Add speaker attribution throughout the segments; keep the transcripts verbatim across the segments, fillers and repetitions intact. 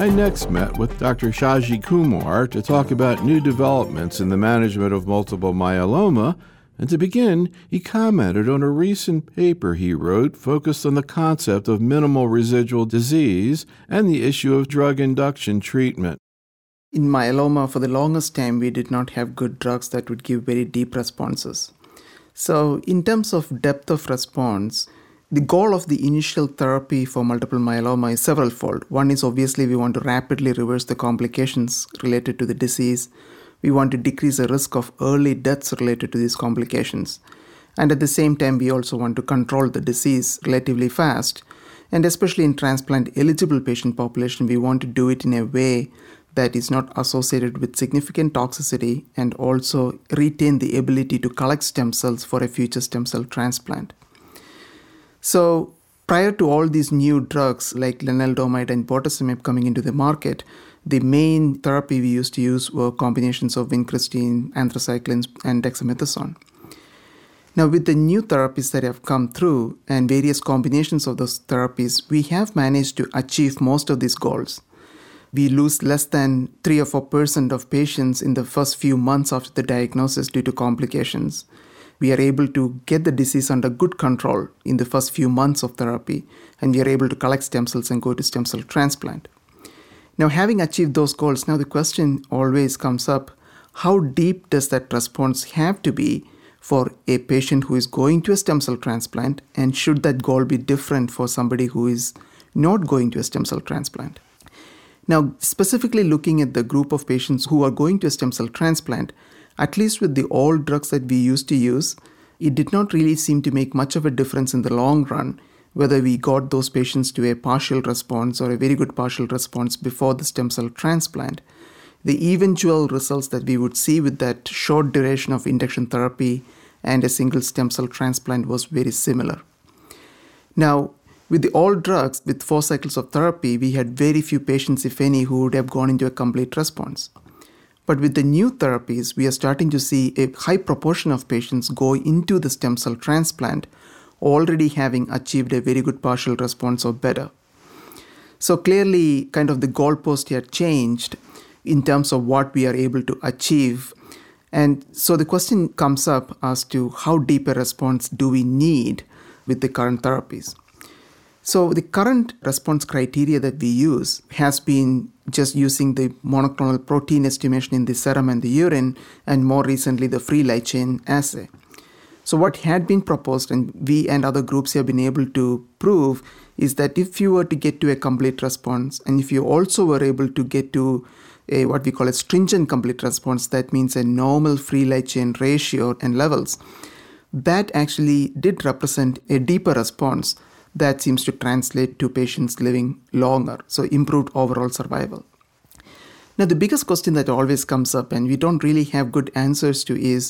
Speaker 1: I next met with Doctor Shaji Kumar to talk about new developments in the management of multiple myeloma, and to begin, he commented on a recent paper he wrote focused on the concept of minimal residual disease and the issue of drug induction treatment.
Speaker 2: In myeloma, for the longest time, we did not have good drugs that would give very deep responses. So in terms of depth of response, the goal of the initial therapy for multiple myeloma is several-fold. One is obviously we want to rapidly reverse the complications related to the disease. We want to decrease the risk of early deaths related to these complications. And at the same time, we also want to control the disease relatively fast. And especially in transplant-eligible patient population, we want to do it in a way that is not associated with significant toxicity and also retain the ability to collect stem cells for a future stem cell transplant. So prior to all these new drugs like lenalidomide and bortezomib coming into the market, the main therapy we used to use were combinations of vincristine, anthracyclines, and dexamethasone. Now with the new therapies that have come through and various combinations of those therapies, we have managed to achieve most of these goals. We lose less than three or four percent of patients in the first few months after the diagnosis due to complications. We are able to get the disease under good control in the first few months of therapy, and we are able to collect stem cells and go to stem cell transplant. Now, having achieved those goals, now the question always comes up, how deep does that response have to be for a patient who is going to a stem cell transplant, and should that goal be different for somebody who is not going to a stem cell transplant? Now, specifically looking at the group of patients who are going to a stem cell transplant, at least with the old drugs that we used to use, it did not really seem to make much of a difference in the long run whether we got those patients to a partial response or a very good partial response before the stem cell transplant. The eventual results that we would see with that short duration of induction therapy and a single stem cell transplant was very similar. Now, with the old drugs, with four cycles of therapy, we had very few patients, if any, who would have gone into a complete response. But with the new therapies, we are starting to see a high proportion of patients go into the stem cell transplant already having achieved a very good partial response or better. So clearly, kind of the goalpost here changed in terms of what we are able to achieve. And so the question comes up as to how deep a response do we need with the current therapies. So the current response criteria that we use has been just using the monoclonal protein estimation in the serum and the urine, and more recently the free light chain assay. So what had been proposed, and we and other groups have been able to prove, is that if you were to get to a complete response, and if you also were able to get to a what we call a stringent complete response, that means a normal free light chain ratio and levels, that actually did represent a deeper response that seems to translate to patients living longer, so improved overall survival. Now, the biggest question that always comes up, and we don't really have good answers to, is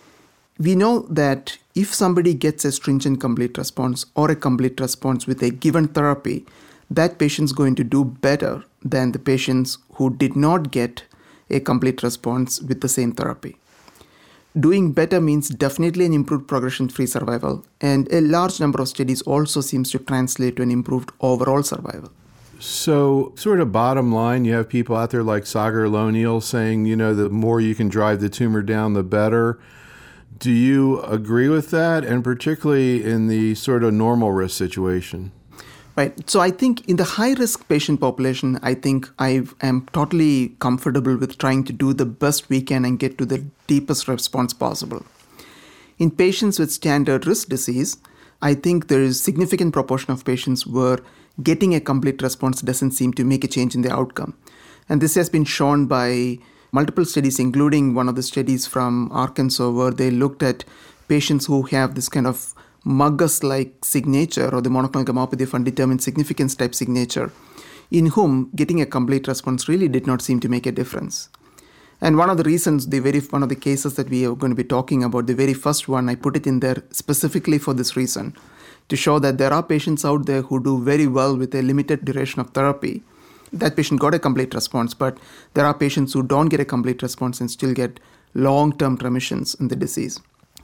Speaker 2: we know that if somebody gets a stringent complete response or a complete response with a given therapy, that patient's going to do better than the patients who did not get a complete response with the same therapy. Doing better means definitely an improved progression-free survival, and a large number of studies also seems to translate to an improved overall survival.
Speaker 1: So sort of bottom line, you have people out there like Sagar Lonial saying, you know, the more you can drive the tumor down, the better. Do you agree with that? And particularly in the sort of normal risk situation?
Speaker 2: Right. So I think in the high-risk patient population, I think I am totally comfortable with trying to do the best we can and get to the deepest response possible. In patients with standard risk disease, I think there is a significant proportion of patients where getting a complete response doesn't seem to make a change in the outcome. And this has been shown by multiple studies, including one of the studies from Arkansas, where they looked at patients who have this kind of Muggus-like signature or the monoclonal gammopathy of undetermined significance type signature, in whom getting a complete response really did not seem to make a difference. And one of the reasons, the very one of the cases that we are going to be talking about, the very first one, I put it in there specifically for this reason, to show that there are patients out there who do very well with a limited duration of therapy. That patient got a complete response, but there are patients who don't get a complete response and still get long-term remissions in the disease.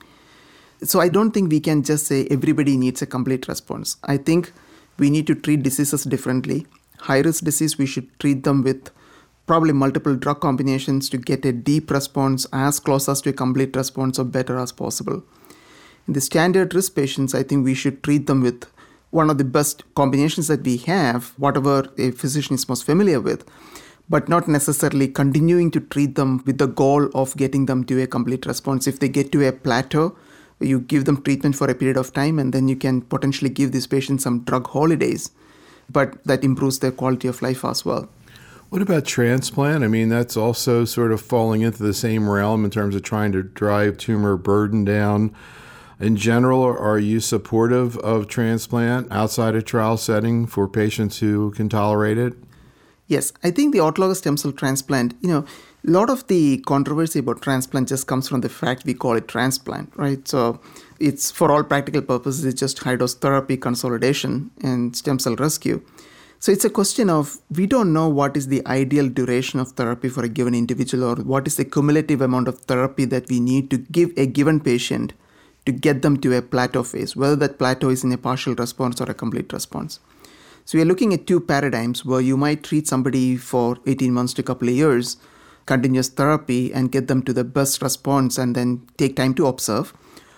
Speaker 2: So I don't think we can just say everybody needs a complete response. I think we need to treat diseases differently. high-risk disease, we should treat them with probably multiple drug combinations to get a deep response as close as to a complete response or better as possible. In the standard risk patients, I think we should treat them with one of the best combinations that we have, whatever a physician is most familiar with, but not necessarily continuing to treat them with the goal of getting them to a complete response. If they get to a plateau, you give them treatment for a period of time, and then you can potentially give these patients some drug holidays, but that improves their quality of life as well.
Speaker 1: What about transplant? I mean, that's also sort of falling into the same realm in terms of trying to drive tumor burden down. In general, are you supportive of transplant outside a trial setting for patients who can tolerate it?
Speaker 2: Yes, I think the autologous stem cell transplant, you know, a lot of the controversy about transplant just comes from the fact we call it transplant, right? So it's, for all practical purposes, it's just high-dose therapy consolidation and stem cell rescue. So it's a question of, we don't know what is the ideal duration of therapy for a given individual, or what is the cumulative amount of therapy that we need to give a given patient to get them to a plateau phase, whether that plateau is in a partial response or a complete response. So we are looking at two paradigms where you might treat somebody for eighteen months to a couple of years, continuous therapy, and get them to the best response and then take time to observe.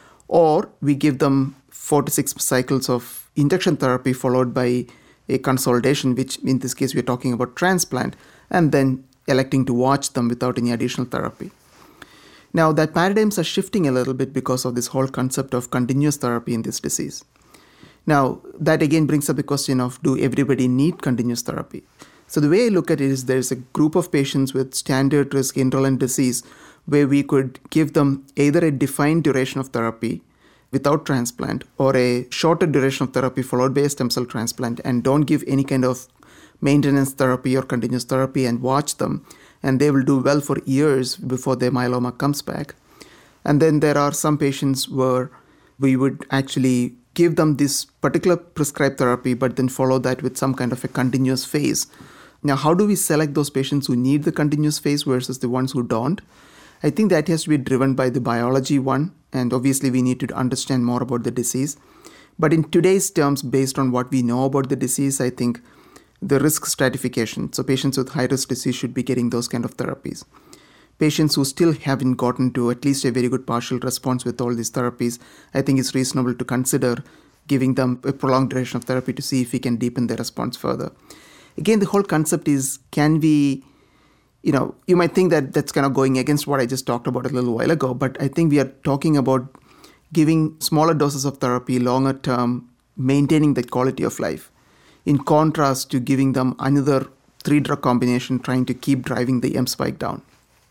Speaker 2: Or we give them four to six cycles of induction therapy followed by a consolidation, which in this case we're talking about transplant, and then electing to watch them without any additional therapy. Now, that paradigms are shifting a little bit because of this whole concept of continuous therapy in this disease. Now, that again brings up the question of, do everybody need continuous therapy? So the way I look at it is, there's a group of patients with standard risk indolent disease where we could give them either a defined duration of therapy without transplant, or a shorter duration of therapy followed by a stem cell transplant, and don't give any kind of maintenance therapy or continuous therapy and watch them, and they will do well for years before their myeloma comes back. And then there are some patients where we would actually give them this particular prescribed therapy, but then follow that with some kind of a continuous phase. Now, how do we select those patients who need the continuous phase versus the ones who don't? I think that has to be driven by the biology, one, and obviously we need to understand more about the disease. But in today's terms, based on what we know about the disease, I think the risk stratification, so patients with high-risk disease should be getting those kind of therapies. Patients who still haven't gotten to at least a very good partial response with all these therapies, I think it's reasonable to consider giving them a prolonged duration of therapy to see if we can deepen their response further. Again, the whole concept is, can we, you know, you might think that that's kind of going against what I just talked about a little while ago, but I think we are talking about giving smaller doses of therapy, longer term, maintaining the quality of life, in contrast to giving them another three drug combination trying to keep driving the M spike down.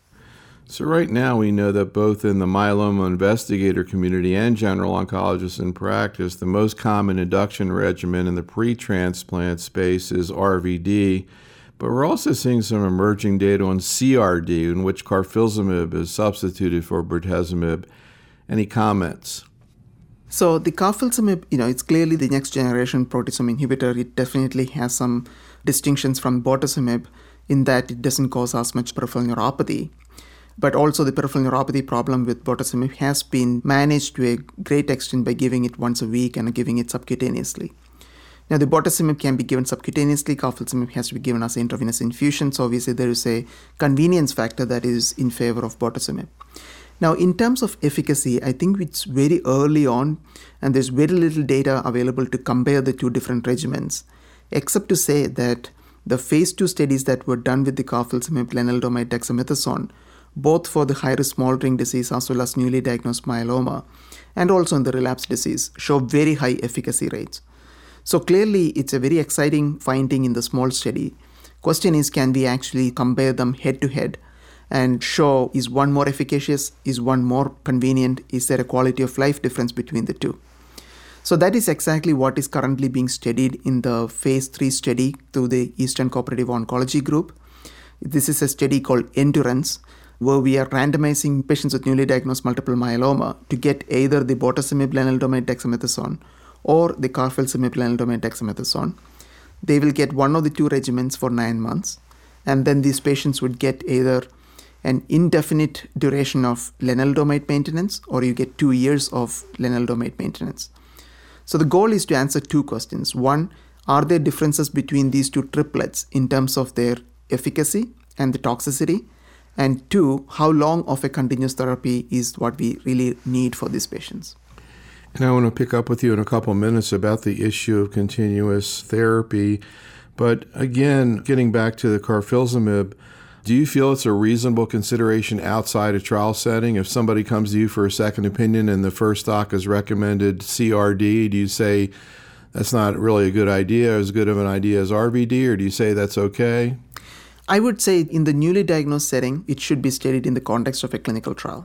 Speaker 1: So right now we know that both in the myeloma investigator community and general oncologists in practice, the most common induction regimen in the pre-transplant space is R V D, but we're also seeing some emerging data on C R D in which carfilzomib is substituted for bortezomib. Any comments?
Speaker 2: So the carfilzomib, you know, it's clearly the next generation proteasome inhibitor. It definitely has some distinctions from bortezomib in that it doesn't cause as much peripheral neuropathy. But also the peripheral neuropathy problem with bortezomib has been managed to a great extent by giving it once a week and giving it subcutaneously. Now, the bortezomib can be given subcutaneously. Carfilzomib has to be given as an intravenous infusion. So obviously there is a convenience factor that is in favor of bortezomib. Now, in terms of efficacy, I think it's very early on, and there's very little data available to compare the two different regimens, except to say that the phase two studies that were done with the carfilzomib, lenalidomide, dexamethasone, both for the high-risk smoldering disease as well as newly diagnosed myeloma, and also in the relapse disease, show very high efficacy rates. So clearly, it's a very exciting finding in the small study. Question is, can we actually compare them head-to-head and show, is one more efficacious, is one more convenient, is there a quality of life difference between the two? So that is exactly what is currently being studied in the phase three study through the Eastern Cooperative Oncology Group. This is a study called Endurance, where we are randomizing patients with newly diagnosed multiple myeloma to get either the bortezomib, lenalidomide, dexamethasone or the carfilzomib, lenalidomide, dexamethasone. They will get one of the two regimens for nine months, and then these patients would get either an indefinite duration of lenalidomide maintenance, or you get two years of lenalidomide maintenance. So the goal is to answer two questions. One, are there differences between these two triplets in terms of their efficacy and the toxicity? And two, how long of a continuous therapy is what we really need for these patients?
Speaker 1: And I want to pick up with you in a couple minutes about the issue of continuous therapy. But again, getting back to the carfilzomib, do you feel it's a reasonable consideration outside a trial setting? If somebody comes to you for a second opinion and the first doc has recommended C R D, do you say that's not really a good idea, as good of an idea as R V D, or do you say that's okay?
Speaker 2: I would say in the newly diagnosed setting, it should be studied in the context of a clinical trial.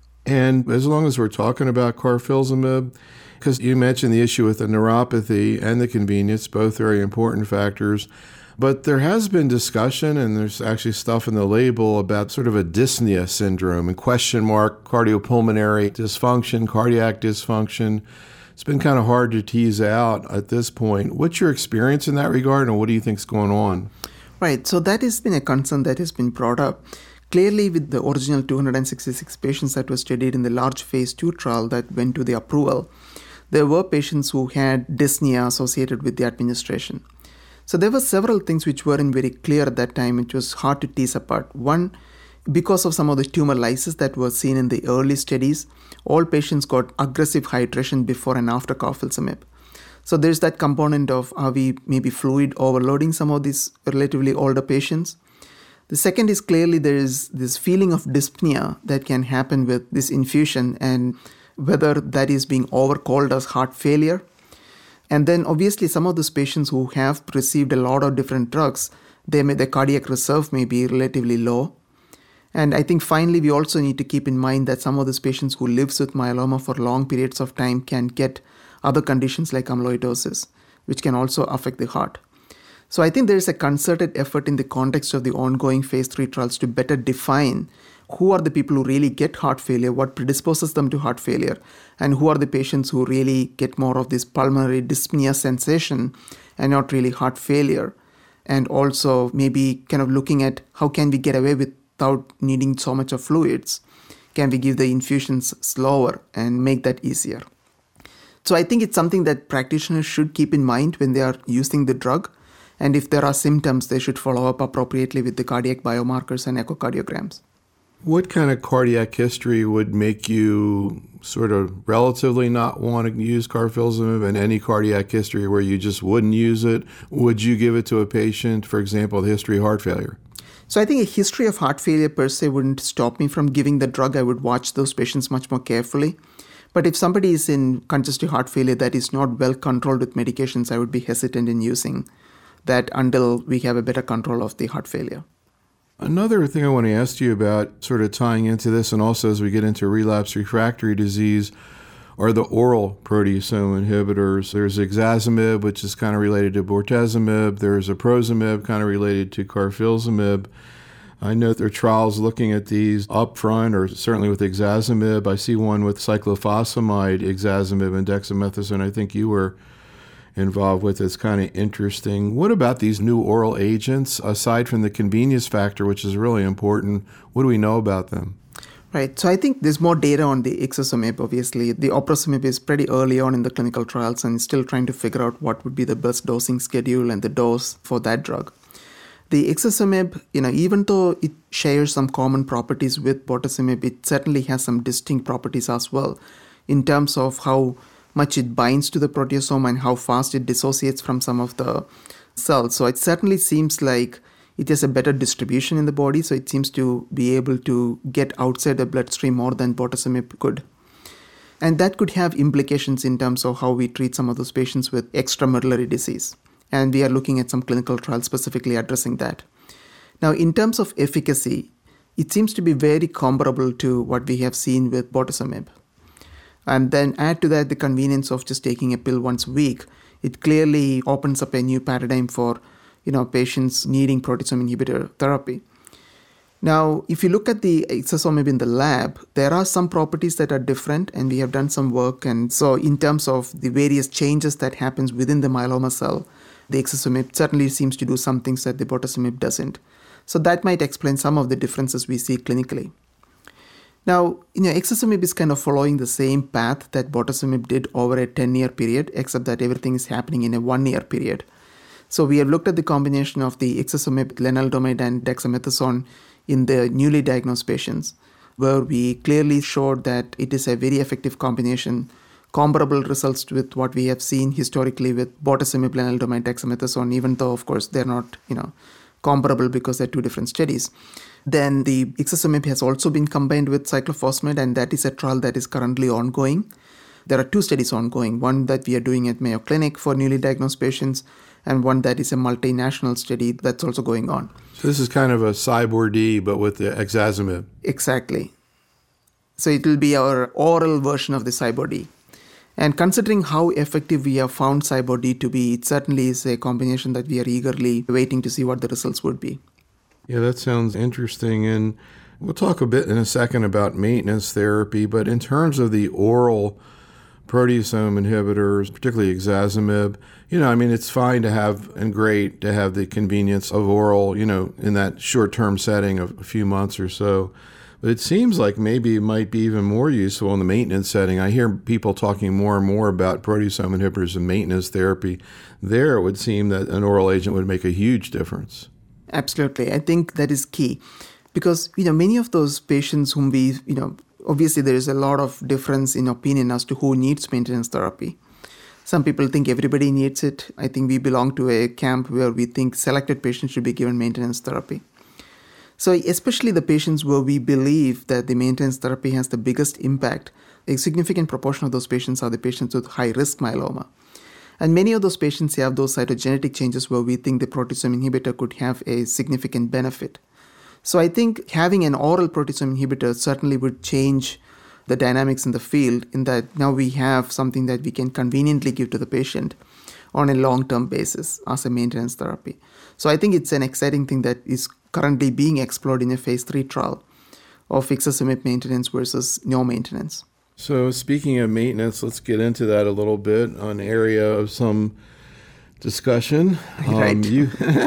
Speaker 1: And as long as we're talking about carfilzomib, because you mentioned the issue with the neuropathy and the convenience, both very important factors, but there has been discussion, and there's actually stuff in the label about sort of a dyspnea syndrome and question mark cardiopulmonary dysfunction, cardiac dysfunction. It's been kind of hard to tease out at this point. What's your experience in that regard, and what do you think is going on?
Speaker 2: Right, so that has been a concern that has been brought up. Clearly, with the original two hundred sixty-six patients that were studied in the large phase two trial that went to the approval, there were patients who had dyspnea associated with the administration. So there were several things which weren't very clear at that time. It was hard to tease apart. One, because of some of the tumor lysis that were seen in the early studies, all patients got aggressive hydration before and after carfilzomib. So there's that component of are we maybe fluid overloading some of these relatively older patients. The second is clearly there is this feeling of dyspnea that can happen with this infusion, and whether that is being overcalled as heart failure. And then obviously some of those patients who have received a lot of different drugs, they may, their cardiac reserve may be relatively low. And I think finally we also need to keep in mind that some of those patients who lives with myeloma for long periods of time can get other conditions like amyloidosis, which can also affect the heart. So I think there is a concerted effort in the context of the ongoing phase three trials to better define who are the people who really get heart failure, what predisposes them to heart failure, and who are the patients who really get more of this pulmonary dyspnea sensation and not really heart failure. And also maybe kind of looking at how can we get away without needing so much of fluids? Can we give the infusions slower and make that easier? So I think it's something that practitioners should keep in mind when they are using the drug. And if there are symptoms, they should follow up appropriately with the cardiac biomarkers and echocardiograms.
Speaker 1: What kind of cardiac history would make you sort of relatively not want to use carfilzomib, and any cardiac history where you just wouldn't use it? Would you give it to a patient, for example, the history of heart failure?
Speaker 2: So I think a history of heart failure per se wouldn't stop me from giving the drug. I would watch those patients much more carefully. But if somebody is in congestive heart failure that is not well controlled with medications, I would be hesitant in using that until we have a better control of the heart failure.
Speaker 1: Another thing I want to ask you about, sort of tying into this, and also as we get into relapse refractory disease, are the oral proteasome inhibitors. There's ixazomib, which is kind of related to bortezomib. There's aprozomib, kind of related to carfilzomib. I know there are trials looking at these up front, or certainly with ixazomib. I see one with cyclophosphamide, ixazomib, and dexamethasone. I think you were involved with. It's kind of interesting. What about these new oral agents, aside from the convenience factor, which is really important? What do we know about them?
Speaker 2: Right. So I think there's more data on the ixazomib, obviously. The aprocimib is pretty early on in the clinical trials and still trying to figure out what would be the best dosing schedule and the dose for that drug. The ixazomib, you know, even though it shares some common properties with bortezomib, it certainly has some distinct properties as well in terms of how much it binds to the proteasome and how fast it dissociates from some of the cells. So it certainly seems like it has a better distribution in the body, so it seems to be able to get outside the bloodstream more than bortezomib could. And that could have implications in terms of how we treat some of those patients with extramedullary disease. And we are looking at some clinical trials specifically addressing that. Now, in terms of efficacy, it seems to be very comparable to what we have seen with bortezomib. And then add to that the convenience of just taking a pill once a week. It clearly opens up a new paradigm for, you know, patients needing proteasome inhibitor therapy. Now, if you look at the ixazomib in the lab, there are some properties that are different, and we have done some work. And so in terms of the various changes that happens within the myeloma cell, the ixazomib certainly seems to do some things that the bortezomib doesn't. So that might explain some of the differences we see clinically. Now, you know, ixazomib is kind of following the same path that bortezomib did over a ten-year period, except that everything is happening in a one-year period. So we have looked at the combination of the ixazomib, lenalidomide, and dexamethasone in the newly diagnosed patients, where we clearly showed that it is a very effective combination, comparable results with what we have seen historically with bortezomib, lenalidomide, dexamethasone, even though, of course, they're not, you know, comparable because they're two different studies. Then the ixazomib has also been combined with cyclophosphamide, and that is a trial that is currently ongoing. There are two studies ongoing, one that we are doing at Mayo Clinic for newly diagnosed patients, and one that is a multinational study that's also going on.
Speaker 1: So this is kind of a Cyborg-D, but with the ixazomib.
Speaker 2: Exactly. So it will be our oral version of the Cyborg-D. And considering how effective we have found Cyborg-D to be, it certainly is a combination that we are eagerly waiting to see what the results would be.
Speaker 1: Yeah, that sounds interesting. And we'll talk a bit in a second about maintenance therapy, but in terms of the oral proteasome inhibitors, particularly ixazomib, you know, I mean, it's fine to have and great to have the convenience of oral, you know, in that short-term setting of a few months or so. But it seems like maybe it might be even more useful in the maintenance setting. I hear people talking more and more about proteasome inhibitors and maintenance therapy. There, it would seem that an oral agent would make a huge difference.
Speaker 2: Absolutely. I think that is key because, you know, many of those patients whom we, you know, obviously there is a lot of difference in opinion as to who needs maintenance therapy. Some people think everybody needs it. I think we belong to a camp where we think selected patients should be given maintenance therapy. So especially the patients where we believe that the maintenance therapy has the biggest impact, a significant proportion of those patients are the patients with high-risk myeloma. And many of those patients have those cytogenetic changes where we think the proteasome inhibitor could have a significant benefit. So I think having an oral proteasome inhibitor certainly would change the dynamics in the field in that now we have something that we can conveniently give to the patient on a long-term basis as a maintenance therapy. So I think it's an exciting thing that is currently being explored in a phase three trial of ixazomib maintenance versus no maintenance.
Speaker 1: So speaking of maintenance, let's get into that a little bit, an area of some discussion.
Speaker 2: Right.
Speaker 1: Um, you,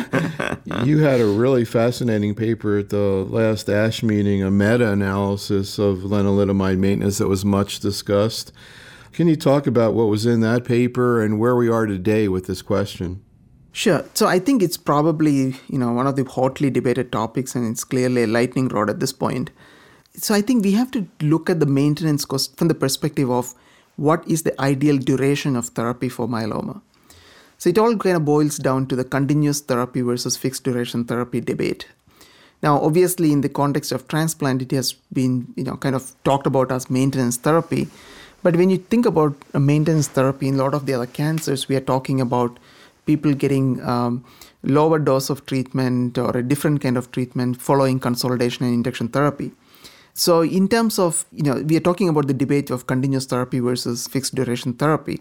Speaker 1: you had a really fascinating paper at the last ASH meeting, a meta-analysis of lenalidomide maintenance that was much discussed. Can you talk about what was in that paper and where we are today with this question?
Speaker 2: Sure. So I think it's probably, you know, one of the hotly debated topics, and it's clearly a lightning rod at this point. So I think we have to look at the maintenance cost from the perspective of what is the ideal duration of therapy for myeloma. So it all kind of boils down to the continuous therapy versus fixed duration therapy debate. Now, obviously, in the context of transplant, it has been, you know, kind of talked about as maintenance therapy. But when you think about a maintenance therapy in a lot of the other cancers, we are talking about people getting um, lower dose of treatment or a different kind of treatment following consolidation and induction therapy. So in terms of, you know, we are talking about the debate of continuous therapy versus fixed duration therapy.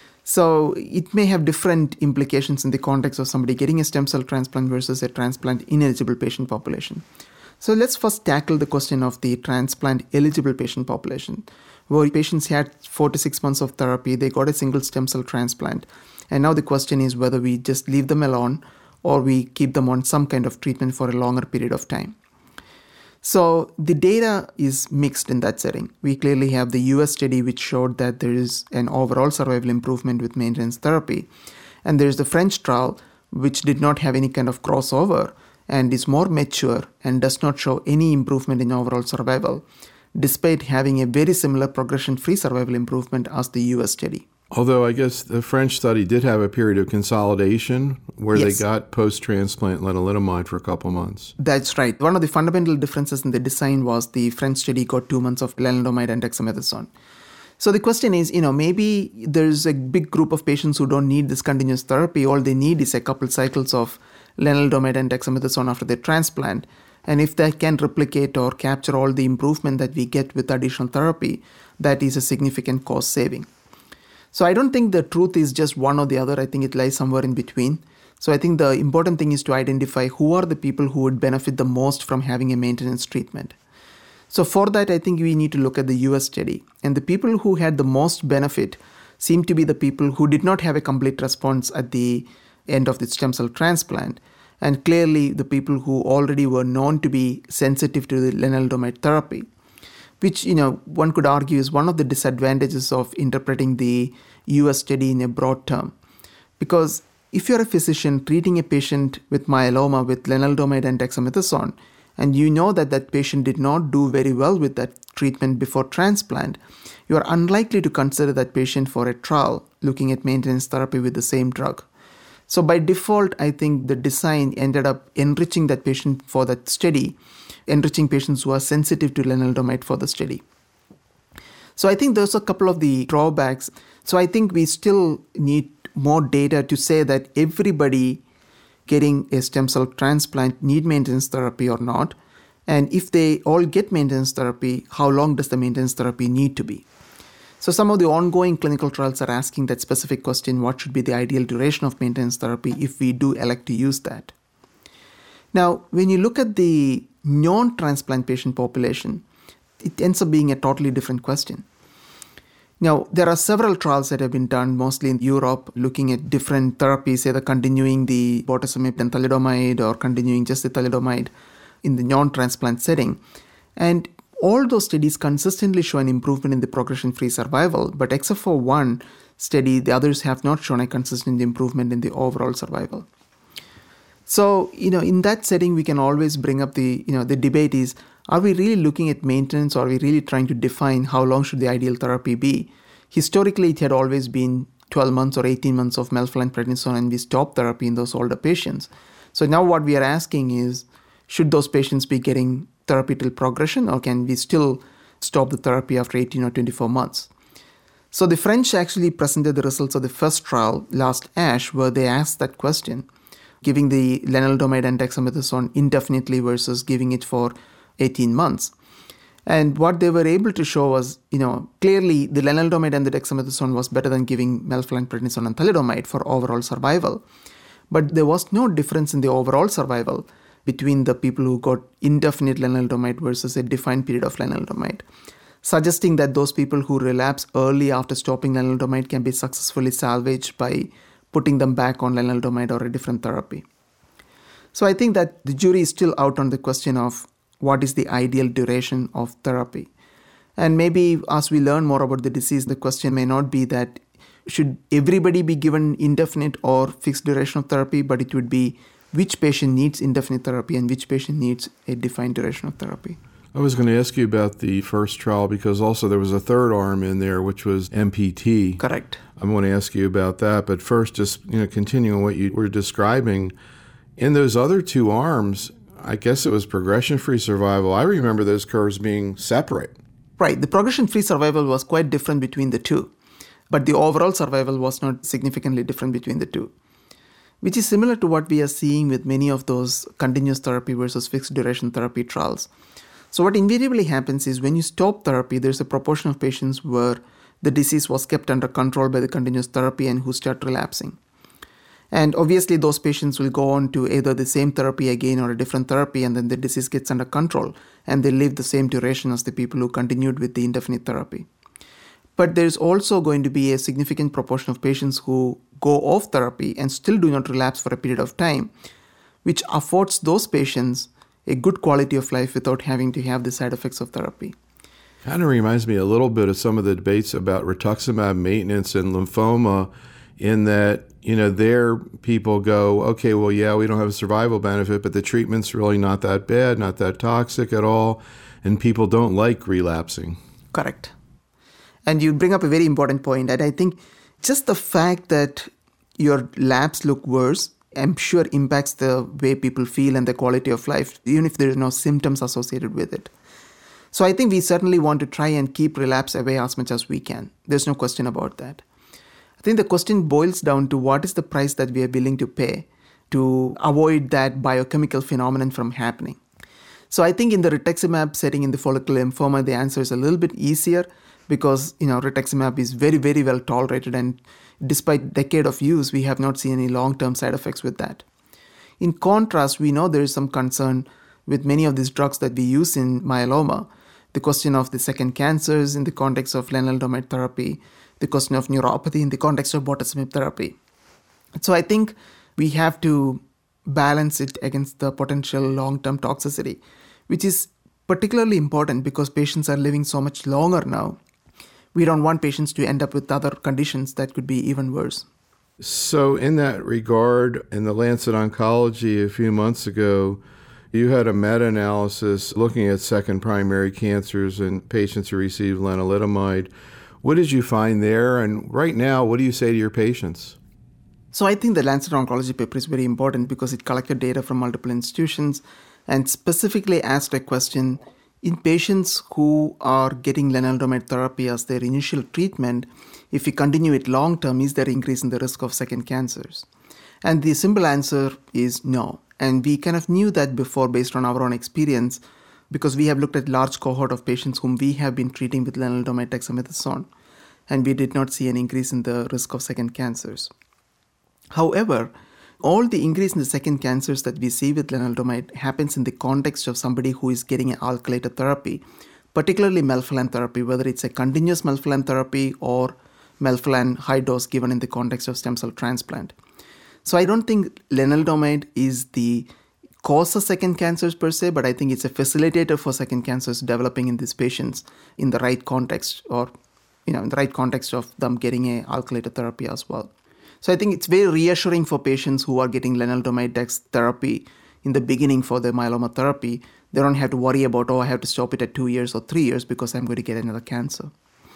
Speaker 2: So it may have different implications in the context of somebody getting a stem cell transplant versus a transplant ineligible patient population. So let's first tackle the question of the transplant eligible patient population, where patients had four to six months of therapy, they got a single stem cell transplant. And now the question is whether we just leave them alone or we keep them on some kind of treatment for a longer period of time. So the data is mixed in that setting. We clearly have the U S study which showed that there is an overall survival improvement with maintenance therapy. And there's the French trial which did not have any kind of crossover and is more mature and does not show any improvement in overall survival, despite having a very similar progression-free survival improvement as the U S study.
Speaker 1: Although I guess the French study did have a period of consolidation where
Speaker 2: Yes.
Speaker 1: they got post-transplant lenalidomide for a couple months.
Speaker 2: That's right. One of the fundamental differences in the design was the French study got two months of lenalidomide and dexamethasone. So the question is, you know, maybe there's a big group of patients who don't need this continuous therapy. All they need is a couple cycles of lenalidomide and dexamethasone after their transplant. And if they can replicate or capture all the improvement that we get with additional therapy, that is a significant cost saving. So I don't think the truth is just one or the other. I think it lies somewhere in between. So I think the important thing is to identify who are the people who would benefit the most from having a maintenance treatment. So for that, I think we need to look at the U S study. And the people who had the most benefit seem to be the people who did not have a complete response at the end of the stem cell transplant. And clearly the people who already were known to be sensitive to the lenalidomide therapy, which, you know, one could argue is one of the disadvantages of interpreting the U S study in a broad term. Because if you're a physician treating a patient with myeloma with lenalidomide and dexamethasone, and you know that that patient did not do very well with that treatment before transplant, you are unlikely to consider that patient for a trial looking at maintenance therapy with the same drug. So by default, I think the design ended up enriching that patient for that study, enriching patients who are sensitive to lenalidomide for the study. So I think there's a couple of the drawbacks. So I think we still need more data to say that everybody getting a stem cell transplant need maintenance therapy or not. And if they all get maintenance therapy, how long does the maintenance therapy need to be? So some of the ongoing clinical trials are asking that specific question, what should be the ideal duration of maintenance therapy if we do elect to use that? Now, when you look at the non-transplant patient population, it ends up being a totally different question. Now, there are several trials that have been done, mostly in Europe, looking at different therapies, either continuing the bortezomib and thalidomide or continuing just the thalidomide in the non-transplant setting. And all those studies consistently show an improvement in the progression-free survival, but except for one study, the others have not shown a consistent improvement in the overall survival. So, you know, in that setting, we can always bring up the, you know, the debate is, are we really looking at maintenance, or are we really trying to define how long should the ideal therapy be? Historically, it had always been twelve months or eighteen months of melphalan prednisone, and we stopped therapy in those older patients. So now what we are asking is, should those patients be getting therapy till progression, or can we still stop the therapy after eighteen or twenty-four months? So the French actually presented the results of the first trial last ASH, where they asked that question, giving the lenalidomide and dexamethasone indefinitely versus giving it for eighteen months. And what they were able to show was, you know, clearly the lenalidomide and the dexamethasone was better than giving melphalan prednisone and thalidomide for overall survival. But there was no difference in the overall survival between the people who got indefinite lenalidomide versus a defined period of lenalidomide, suggesting that those people who relapse early after stopping lenalidomide can be successfully salvaged by putting them back on lenalidomide or a different therapy. So I think that the jury is still out on the question of what is the ideal duration of therapy. And maybe as we learn more about the disease, the question may not be that should everybody be given indefinite or fixed duration of therapy, but it would be which patient needs indefinite therapy and which patient needs a defined duration of therapy.
Speaker 1: I was going to ask you about the first trial because also there was a third arm in there, which was M P T.
Speaker 2: Correct.
Speaker 1: I'm going to ask you about that. But first, just you know, continuing what you were describing, in those other two arms, I guess it was progression-free survival. I remember those curves being separate.
Speaker 2: Right. The progression-free survival was quite different between the two, but the overall survival was not significantly different between the two, which is similar to what we are seeing with many of those continuous therapy versus fixed duration therapy trials. So what invariably happens is when you stop therapy, there's a proportion of patients where the disease was kept under control by the continuous therapy and who start relapsing. And obviously those patients will go on to either the same therapy again or a different therapy, and then the disease gets under control and they live the same duration as the people who continued with the indefinite therapy. But there's also going to be a significant proportion of patients who go off therapy and still do not relapse for a period of time, which affords those patients a good quality of life without having to have the side effects of therapy.
Speaker 1: Kind of reminds me a little bit of some of the debates about rituximab maintenance and lymphoma, in that, you know, there people go, okay, well, yeah, we don't have a survival benefit, but the treatment's really not that bad, not that toxic at all, and people don't like relapsing.
Speaker 2: Correct. And you bring up a very important point, and I think just the fact that your labs look worse, I'm sure impacts the way people feel and the quality of life, even if there are no symptoms associated with it. So I think we certainly want to try and keep relapse away as much as we can. There's no question about that. I think the question boils down to what is the price that we are willing to pay to avoid that biochemical phenomenon from happening. So I think in the rituximab setting in the follicular lymphoma, the answer is a little bit easier because, you know, rituximab is very, very well tolerated, and despite decade of use, we have not seen any long-term side effects with that. In contrast, we know there is some concern with many of these drugs that we use in myeloma, the question of the second cancers in the context of lenalidomide therapy, the question of neuropathy in the context of bortezomib therapy. So I think we have to balance it against the potential long-term toxicity, which is particularly important because patients are living so much longer now. We don't want patients to end up with other conditions that could be even worse.
Speaker 1: So in that regard, in the Lancet Oncology a few months ago, you had a meta-analysis looking at second primary cancers in patients who received lenalidomide. What did you find there? And right now, what do you say to your patients?
Speaker 2: So I think the Lancet Oncology paper is very important because it collected data from multiple institutions and specifically asked a question, in patients who are getting lenalidomide therapy as their initial treatment, if we continue it long-term, is there increase in the risk of second cancers? And the simple answer is no. And we kind of knew that before based on our own experience because we have looked at large cohort of patients whom we have been treating with lenalidomide dexamethasone, and we did not see an increase in the risk of second cancers. However, all the increase in the second cancers that we see with lenalidomide happens in the context of somebody who is getting an alkylator therapy, particularly melphalan therapy, whether it's a continuous melphalan therapy or melphalan high dose given in the context of stem cell transplant. So I don't think lenalidomide is the cause of second cancers per se, but I think it's a facilitator for second cancers developing in these patients in the right context or, you know, in the right context of them getting a alkylator therapy as well. So I think it's very reassuring for patients who are getting lenalidomide dex therapy in the beginning for their myeloma therapy. They don't have to worry about, oh, I have to stop it at two years or three years because I'm going to get another cancer.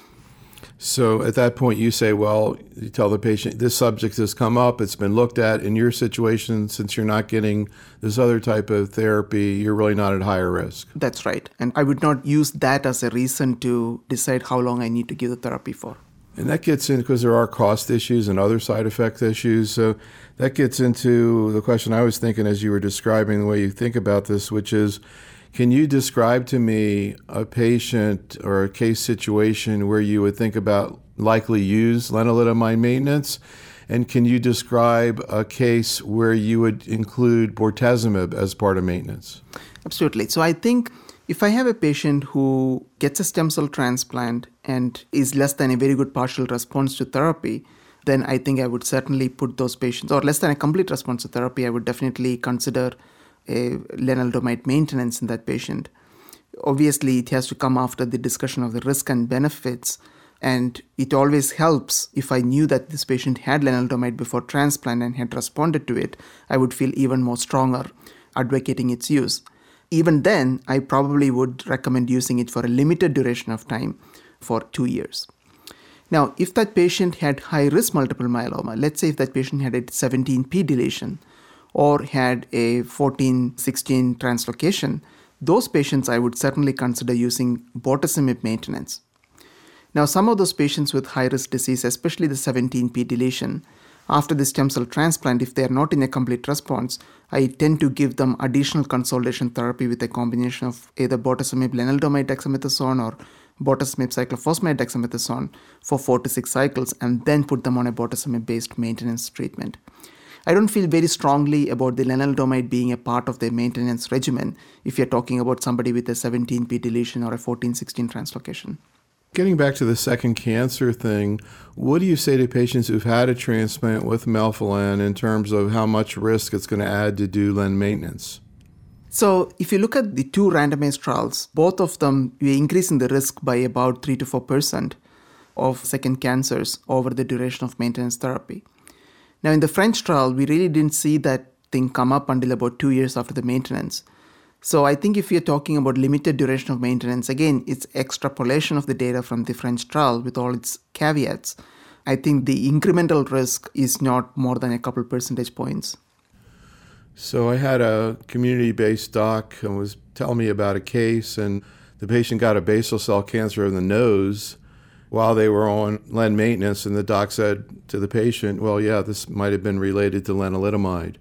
Speaker 1: So at that point, you say, well, you tell the patient, this subject has come up, it's been looked at. In your situation, since you're not getting this other type of therapy, you're really not at higher risk.
Speaker 2: That's right. And I would not use that as a reason to decide how long I need to give the therapy for.
Speaker 1: And that gets in because there are cost issues and other side effect issues. So that gets into the question I was thinking as you were describing the way you think about this, which is, can you describe to me a patient or a case situation where you would think about likely use lenalidomide maintenance? And can you describe a case where you would include bortezomib as part of maintenance?
Speaker 2: Absolutely. So I think if I have a patient who gets a stem cell transplant and is less than a very good partial response to therapy, then I think I would certainly put those patients, or less than a complete response to therapy, I would definitely consider a lenalidomide maintenance in that patient. Obviously, it has to come after the discussion of the risk and benefits, and it always helps if I knew that this patient had lenalidomide before transplant and had responded to it, I would feel even more stronger advocating its use. Even then, I probably would recommend using it for a limited duration of time for two years. Now, if that patient had high-risk multiple myeloma, let's say if that patient had a seventeen p deletion or had a fourteen sixteen translocation, those patients I would certainly consider using bortezomib maintenance. Now, some of those patients with high-risk disease, especially the seventeen p deletion, after the stem cell transplant, if they are not in a complete response, I tend to give them additional consolidation therapy with a combination of either bortezomib lenalidomide dexamethasone or bortezomib cyclophosphamide dexamethasone for four to six cycles and then put them on a bortezomib-based maintenance treatment. I don't feel very strongly about the lenalidomide being a part of the maintenance regimen if you're talking about somebody with a seventeen p deletion or a fourteen sixteen translocation.
Speaker 1: Getting back to the second cancer thing, what do you say to patients who've had a transplant with melphalan in terms of how much risk it's going to add to do len maintenance?
Speaker 2: So if you look at the two randomized trials, both of them, we're increasing the risk by about three to four percent of second cancers over the duration of maintenance therapy. Now in the French trial, we really didn't see that thing come up until about two years after the maintenance. So I think if you're talking about limited duration of maintenance, again, it's extrapolation of the data from the French trial with all its caveats. I think the incremental risk is not more than a couple percentage points.
Speaker 1: So I had a community-based doc who was telling me about a case, and the patient got a basal cell cancer of the nose while they were on len maintenance, and the doc said to the patient, well, yeah, this might have been related to lenalidomide.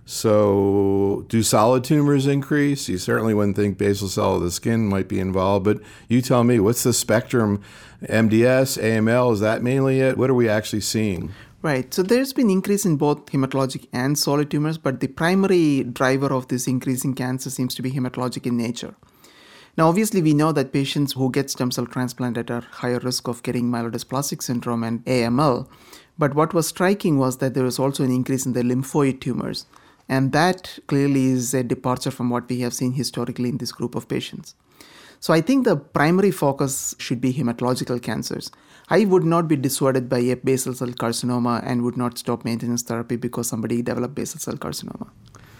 Speaker 1: So do solid tumors increase? You certainly wouldn't think basal cell of the skin might be involved, but you tell me, what's the spectrum? M D S, A M L, is that mainly it? What are we actually seeing?
Speaker 2: Right. So there's been increase in both hematologic and solid tumors, but the primary driver of this increase in cancer seems to be hematologic in nature. Now, obviously, we know that patients who get stem cell transplanted are higher risk of getting myelodysplastic syndrome and A M L. But what was striking was that there was also an increase in the lymphoid tumors. And that clearly is a departure from what we have seen historically in this group of patients. So I think the primary focus should be hematological cancers. I would not be dissuaded by a basal cell carcinoma and would not stop maintenance therapy because somebody developed basal cell carcinoma.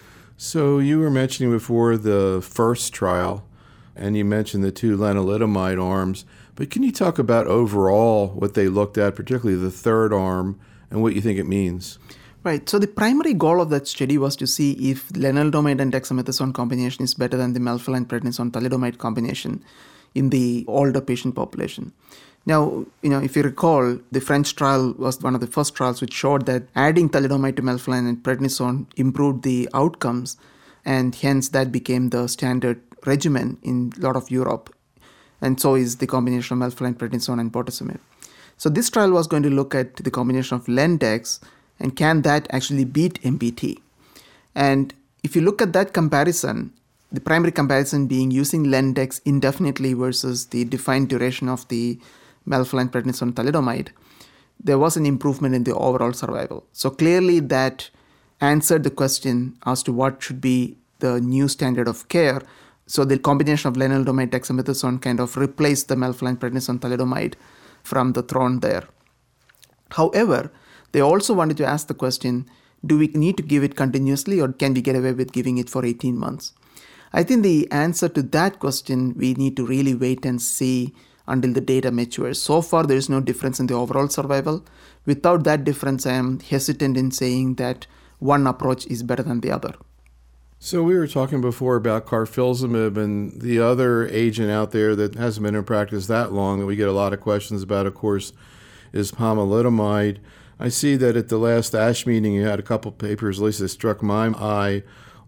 Speaker 1: So you were mentioning before the first trial, and you mentioned the two lenalidomide arms, but can you talk about overall what they looked at, particularly the third arm, and what you think it means?
Speaker 2: Right. So the primary goal of that study was to see if lenalidomide and dexamethasone combination is better than the melphalan prednisone thalidomide combination in the older patient population. Now, you know, if you recall, the French trial was one of the first trials which showed that adding thalidomide to melphalan and prednisone improved the outcomes, and hence that became the standard regimen in a lot of Europe. And so is the combination of melphalan, prednisone, and bortezomib. So this trial was going to look at the combination of Len-Dex, and can that actually beat M B T? And if you look at that comparison, the primary comparison being using Len-Dex indefinitely versus the defined duration of the melphalan, prednisone, thalidomide, there was an improvement in the overall survival. So clearly that answered the question as to what should be the new standard of care. So the combination of lenalidomide, dexamethasone kind of replaced the melphalan, prednisone, thalidomide from the throne there. However, they also wanted to ask the question, do we need to give it continuously or can we get away with giving it for eighteen months? I think the answer to that question, we need to really wait and see until the data matures. So far, there is no difference in the overall survival. Without that difference, I am hesitant in saying that one approach is better than the other.
Speaker 1: So we were talking before about carfilzomib, and the other agent out there that hasn't been in practice that long that we get a lot of questions about, of course, is pomalidomide. I see that at the last ASH meeting you had a couple papers, at least that struck my eye.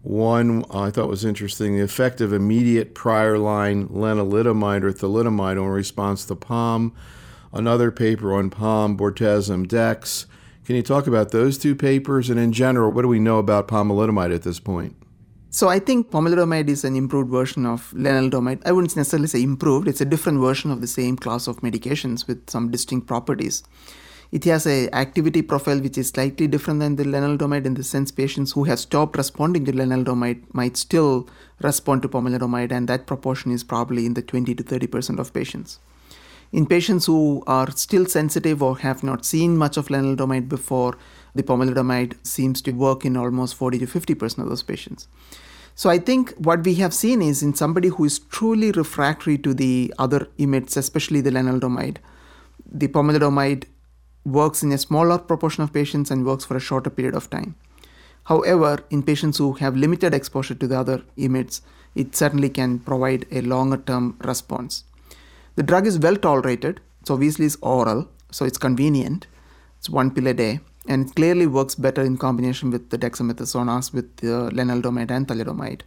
Speaker 1: One I thought was interesting, the effect of immediate prior line lenalidomide or thalidomide in response to P O M. Another paper on P O M, bortezomib, dex. Can you talk about those two papers? And in general, what do we know about pomalidomide at this point?
Speaker 2: So I think pomalidomide is an improved version of lenalidomide. I wouldn't necessarily say improved. It's a different version of the same class of medications with some distinct properties. It has an activity profile which is slightly different than the lenalidomide in the sense patients who have stopped responding to lenalidomide might still respond to pomalidomide, and that proportion is probably in the twenty to thirty percent of patients. In patients who are still sensitive or have not seen much of lenalidomide before, the pomalidomide seems to work in almost forty to fifty percent of those patients. So I think what we have seen is in somebody who is truly refractory to the other I M I Ds, especially the lenalidomide, the pomalidomide works in a smaller proportion of patients and works for a shorter period of time. However, in patients who have limited exposure to the other I M I Ds, it certainly can provide a longer term response. The drug is well tolerated. So obviously it's oral, so it's convenient. It's one pill a day, and it clearly works better in combination with the dexamethasone as with the lenalidomide and thalidomide.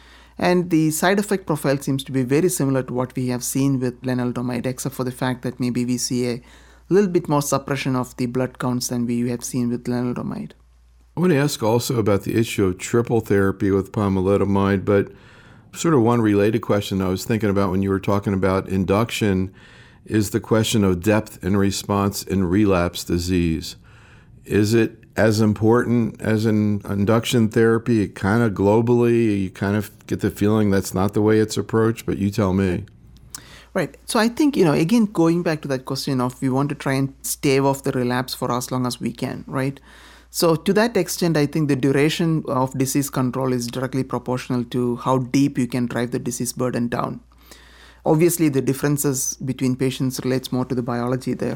Speaker 2: And the side effect profile seems to be very similar to what we have seen with lenalidomide, except for the fact that maybe we see a little bit more suppression of the blood counts than we have seen with lenalidomide.
Speaker 1: I want to ask also about the issue of triple therapy with pomalidomide, but sort of one related question I was thinking about when you were talking about induction is the question of depth and response in relapse disease. Is it as important as in induction therapy? Kind of globally, you kind of get the feeling that's not the way it's approached, but you tell me.
Speaker 2: Right. So I think, you know, again, going back to that question of we want to try and stave off the relapse for as long as we can, right? So to that extent, I think the duration of disease control is directly proportional to how deep you can drive the disease burden down. Obviously, the differences between patients relates more to the biology there.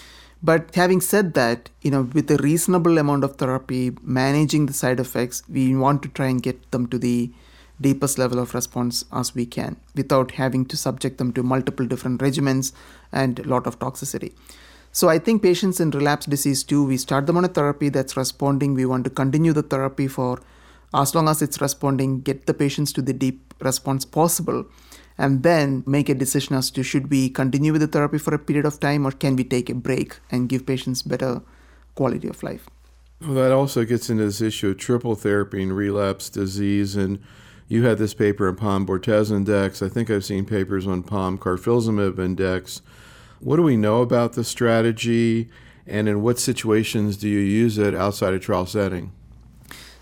Speaker 2: But having said that, you know, with a reasonable amount of therapy, managing the side effects, we want to try and get them to the deepest level of response as we can without having to subject them to multiple different regimens and a lot of toxicity. So I think patients in relapse disease too, we start them on a therapy that's responding. We want to continue the therapy for as long as it's responding, get the patients to the deep response possible, and then make a decision as to should we continue with the therapy for a period of time or can we take a break and give patients better quality of life.
Speaker 1: Well, that also gets into this issue of triple therapy in relapse disease, and you had this paper on P O M, bortezomib, dex. I think I've seen papers on P O M, carfilzomib, and dex. What do we know about the strategy, and in what situations do you use it outside a trial setting?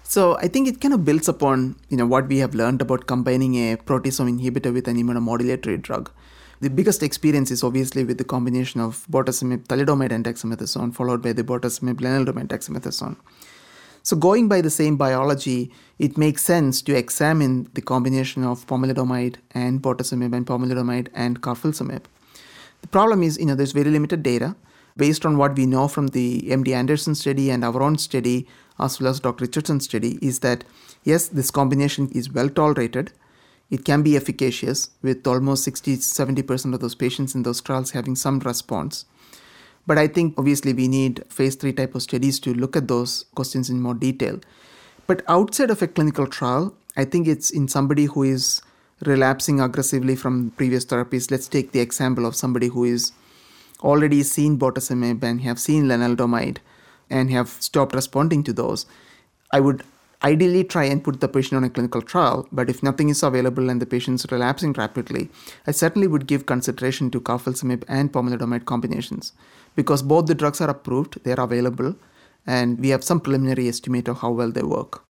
Speaker 2: So I think it kind of builds upon, you know, what we have learned about combining a proteasome inhibitor with an immunomodulatory drug. The biggest experience is obviously with the combination of bortezomib, thalidomide, and dexamethasone, followed by the bortezomib, lenalidomide, dexamethasone. So going by the same biology, it makes sense to examine the combination of pomalidomide and bortezomib and pomalidomide and carfilzomib. The problem is, you know, there's very limited data. Based on what we know from the M D Anderson study and our own study, as well as Doctor Richardson's study, is that yes, this combination is well tolerated. It can be efficacious with almost sixty to seventy percent of those patients in those trials having some response. But I think obviously we need phase three type of studies to look at those questions in more detail. But outside of a clinical trial, I think it's in somebody who is relapsing aggressively from previous therapies. Let's take the example of somebody who is already seen bortezomib and have seen lenalidomide and have stopped responding to those. I would ideally try and put the patient on a clinical trial, but if nothing is available and the patient is relapsing rapidly, I certainly would give consideration to carfilzomib and pomalidomide combinations because both the drugs are approved, they are available, and we have some preliminary estimate of how well they work.